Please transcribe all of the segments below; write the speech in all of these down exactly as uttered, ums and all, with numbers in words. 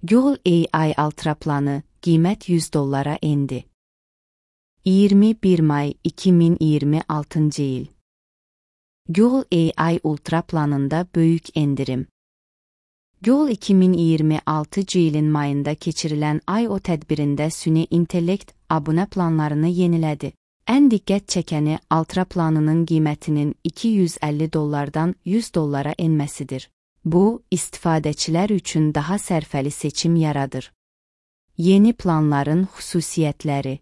Google A I Ultra planı qiymət yüz dollara endi. iyirmi bir may iki min iyirmi altıncı il. Google A I Ultra planında böyük endirim. Google iki min iyirmi altıncı ilin mayında keçirilən I O tədbirində süni intellekt abunə planlarını yenilədi. Ən diqqət çəkəni Ultra planının qiymətinin iki yüz əlli dollardan yüz dollara enməsidir. Bu, istifadəçilər üçün daha sərfəli seçim yaradır. Yeni planların xüsusiyyətləri.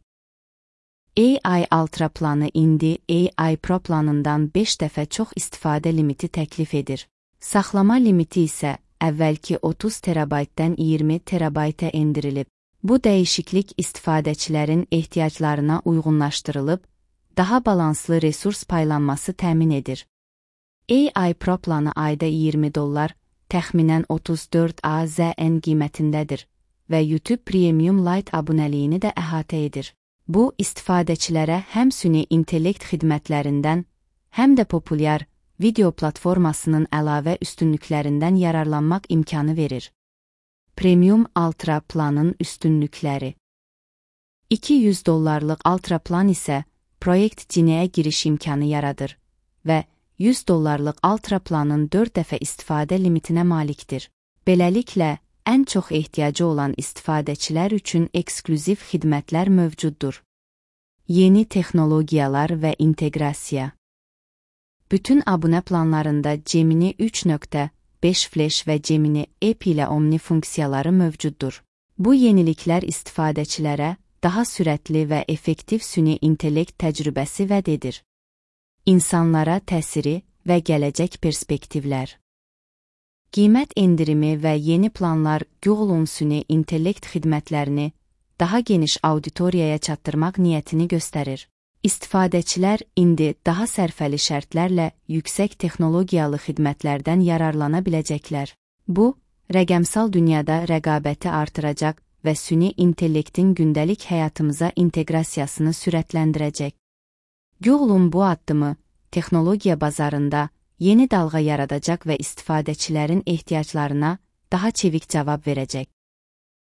A I Ultra planı indi A I Pro planından beş dəfə çox istifadə limiti təklif edir. Saxlama limiti isə əvvəlki otuz terabaytdan iyirmi terabayta endirilib. Bu dəyişiklik istifadəçilərin ehtiyaclarına uyğunlaşdırılıb, daha balanslı resurs paylanması təmin edir. A I Pro planı ayda iyirmi dollar, təxminən otuz dörd A Z N qiymətindədir və YouTube Premium Lite abunəliyini də əhatə edir. Bu, istifadəçilərə həm süni intellekt xidmətlərindən, həm də populyar video platformasının əlavə üstünlüklərindən yararlanmaq imkanı verir. Premium Ultra planın üstünlükləri. iki yüz dollarlıq Ultra plan isə Project Genie-yə giriş imkanı yaradır və yüz dollarlıq Ultra planın dörd dəfə istifadə limitinə malikdir. Beləliklə, ən çox ehtiyacı olan istifadəçilər üçün eksklüziv xidmətlər mövcuddur. Yeni texnologiyalar və inteqrasiya. Bütün abunə planlarında Gemini üç nöqtə beş Flash və Gemini App ilə Omni funksiyaları mövcuddur. Bu yeniliklər istifadəçilərə daha sürətli və effektiv süni intellekt təcrübəsi vəd edir. İnsanlara təsiri və gələcək perspektivlər. Qiymət endirimi və yeni planlar Google'un süni intellekt xidmətlərini daha geniş auditoriyaya çatdırmaq niyyətini göstərir. İstifadəçilər indi daha sərfəli şərtlərlə yüksək texnologiyalı xidmətlərdən yararlana biləcəklər. Bu, rəqəmsal dünyada rəqabəti artıracaq və süni intellektin gündəlik həyatımıza inteqrasiyasını sürətləndirəcək. Google'un bu addımı texnologiya bazarında yeni dalğa yaradacaq və istifadəçilərin ehtiyaclarına daha çevik cavab verəcək.